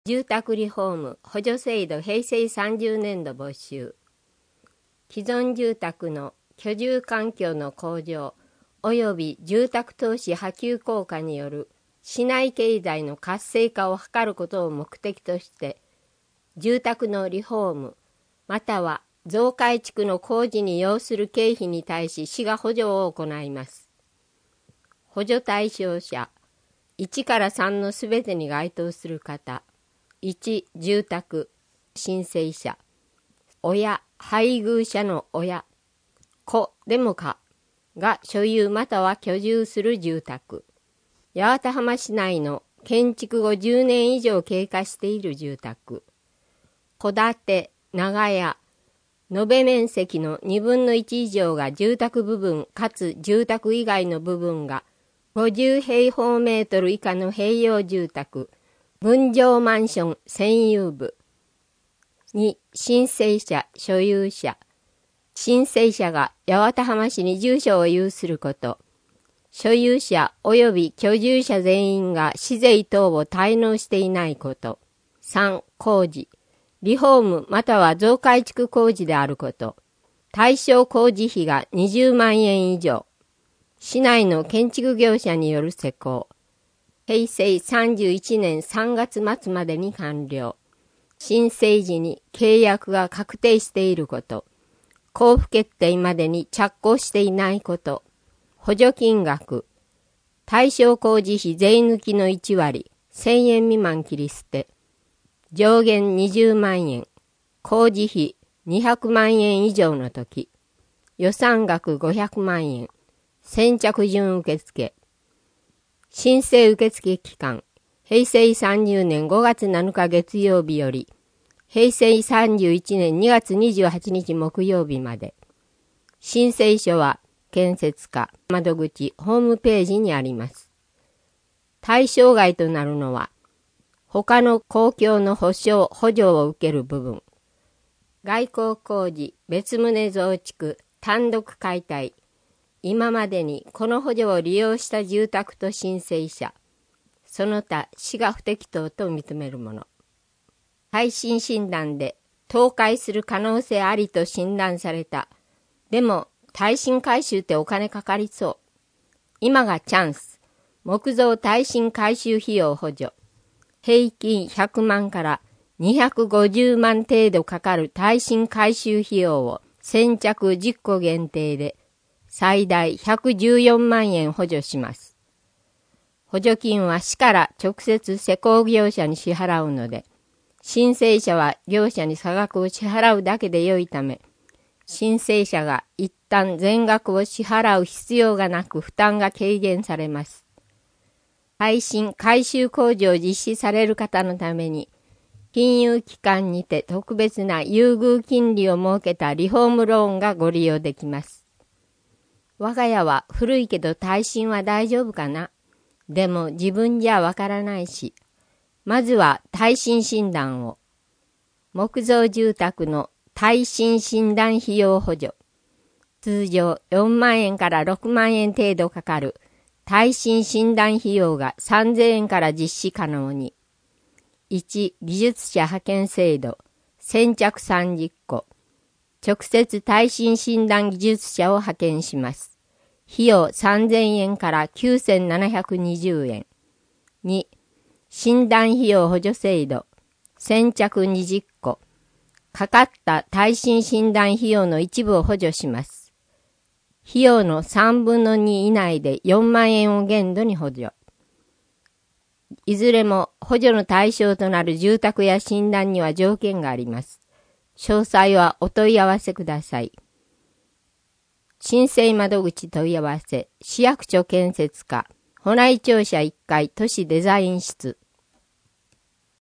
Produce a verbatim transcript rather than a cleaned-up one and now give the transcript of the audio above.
住宅リフォーム補助制度平成さんじゅうねんど募集。既存住宅の居住環境の向上及び住宅投資波及効果による市内経済の活性化を図ることを目的として、住宅のリフォームまたは増改築の工事に要する経費に対し市が補助を行います。補助対象者いちからさんのすべてに該当する方。いち、住宅、申請者、親、配偶者の親、子でもかが所有または居住する住宅。八幡浜市内の建築後じゅうねん以上経過している住宅。戸建て、長屋、延べ面積のにぶんのいち以上が住宅部分かつ住宅以外の部分がごじゅうへいほうメートル以下の併用住宅。分譲マンション占有部。に、申請者、所有者。申請者が八幡浜市に住所を有すること。所有者及び居住者全員が市税等を滞納していないこと。さん、工事。リフォームまたは増改築工事であること。対象工事費がにじゅうまんえん以上。市内の建築業者による施工。平成さんじゅういちねんさんがつまつまでに完了。申請時に契約が確定していること。交付決定までに着工していないこと。補助金額。対象工事費税抜きのいちわり、せんえん未満切り捨て。上限にじゅうまんえん。工事費にひゃくまんえん以上のとき。予算額ごひゃくまんえん。先着順受付。申請受付期間、平成さんじゅうねんごがつなのか月曜日より、平成さんじゅういちねんにがつにじゅうはちにち木曜日まで。申請書は建設課窓口ホームページにあります。対象外となるのは、他の公共の保障・補助を受ける部分、外構工事、別棟増築、単独解体、今までにこの補助を利用した住宅と申請者、その他市が不適当と認めるもの。耐震診断で倒壊する可能性ありと診断された。でも耐震改修ってお金かかりそう。今がチャンス。木造耐震改修費用補助。平均ひゃくまんからにひゃくごじゅうまん程度かかる耐震改修費用を先着じゅっこ限定で最大ひゃくじゅうよんまんえん補助します。補助金は市から直接施工業者に支払うので、申請者は業者に差額を支払うだけで良いため、申請者が一旦全額を支払う必要がなく負担が軽減されます。耐震改修工事を実施される方のために、金融機関にて特別な優遇金利を設けたリフォームローンがご利用できます。我が家は古いけど耐震は大丈夫かな？でも自分じゃわからないし、まずは耐震診断を。木造住宅の耐震診断費用補助。通常よんまんえんからろくまんえん程度かかる耐震診断費用がさんぜんえんから実施可能に。いち. 技術者派遣制度。先着さんじゅっこ。直接耐震診断技術者を派遣します。費用さんぜんえんからきゅうせんななひゃくにじゅうえん。に. 診断費用補助制度。先着にじゅっこ。かかった耐震診断費用の一部を補助します。費用のさんぶんのに以内でよんまんえんを限度に補助。いずれも補助の対象となる住宅や診断には条件があります。詳細はお問い合わせください。申請窓口問い合わせ、市役所建設課、保内庁舎いっかい都市デザイン室。